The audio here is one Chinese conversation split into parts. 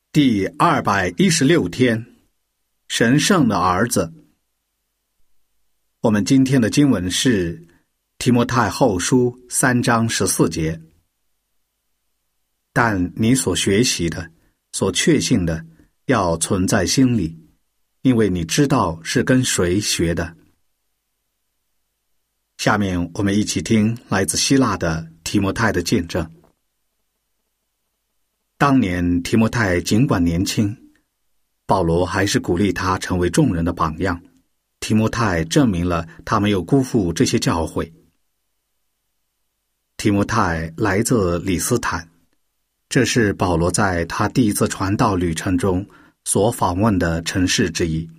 第216天，神圣的儿子。我们今天的经文是提摩太后书3章14节。但你所学习的、所确信的，要存在心里，因为你知道是跟谁学的。下面我们一起听来自希腊的提摩太的见证。当年提摩太尽管年轻，保罗还是鼓励他成为众人的榜样。提摩太证明了他没有辜负这些教诲。提摩太来自里斯坦，这是保罗在他第一次传道旅程中所访问的城市之一。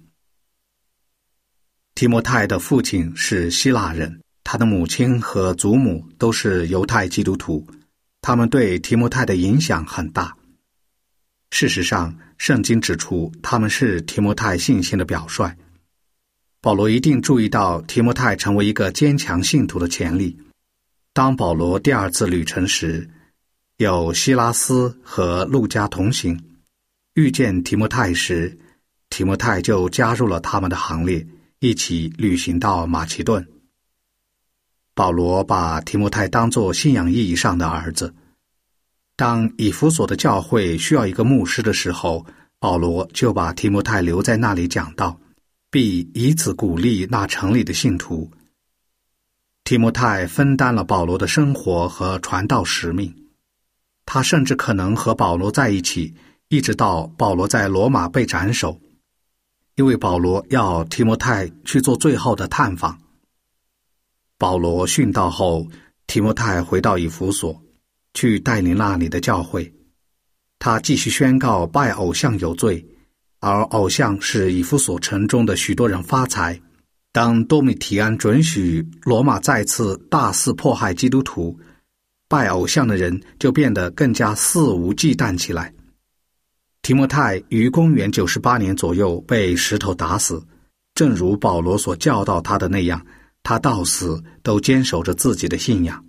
提摩太的父亲是希腊人，他的母亲和祖母都是犹太基督徒，他们对提摩太的影响很大。事实上，圣经指出他们是提摩太信心的表率。保罗一定注意到提摩太成为一个坚强信徒的潜力。当保罗第二次旅程时，有希拉斯和路加同行，遇见提摩太时，提摩太就加入了他们的行列，一起旅行到马其顿。保罗把提摩太当作信仰意义上的儿子。当以弗所的教会需要一个牧师的时候，保罗就把提摩太留在那里讲道，并以此鼓励那城里的信徒。提摩太分担了保罗的生活和传道使命，他甚至可能和保罗在一起，一直到保罗在罗马被斩首，因为保罗要提摩太去做最后的探访。保罗殉道后，提摩太回到以弗所，去带领那里的教会。他继续宣告拜偶像有罪，而偶像使以弗所城中的许多人发财。当多米提安准许罗马再次大肆迫害基督徒，拜偶像的人就变得更加肆无忌惮起来。提摩太于公元98年左右被石头打死，正如保罗所教导他的那样，他到死都坚守着自己的信仰。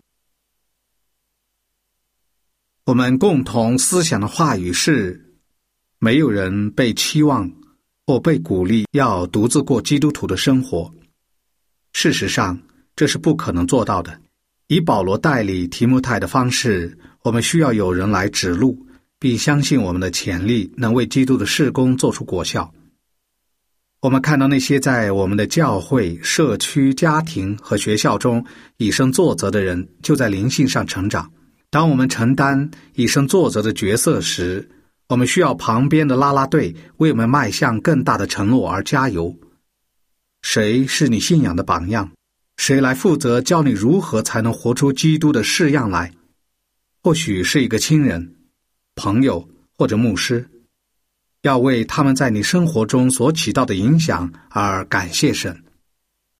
我们共同思想的话语是：没有人被期望或被鼓励要独自过基督徒的生活。事实上，这是不可能做到的。以保罗代理提摩太的方式，我们需要有人来指路，并相信我们的潜力能为基督的事工做出果效。我们看到那些在我们的教会、社区、家庭和学校中以身作则的人，就在灵性上成长。当我们承担以身作则的角色时，我们需要旁边的啦啦队为我们迈向更大的承诺而加油。谁是你信仰的榜样？谁来负责教你如何才能活出基督的式样来？或许是一个亲人、朋友或者牧师。要为他们在你生活中所起到的影响而感谢神。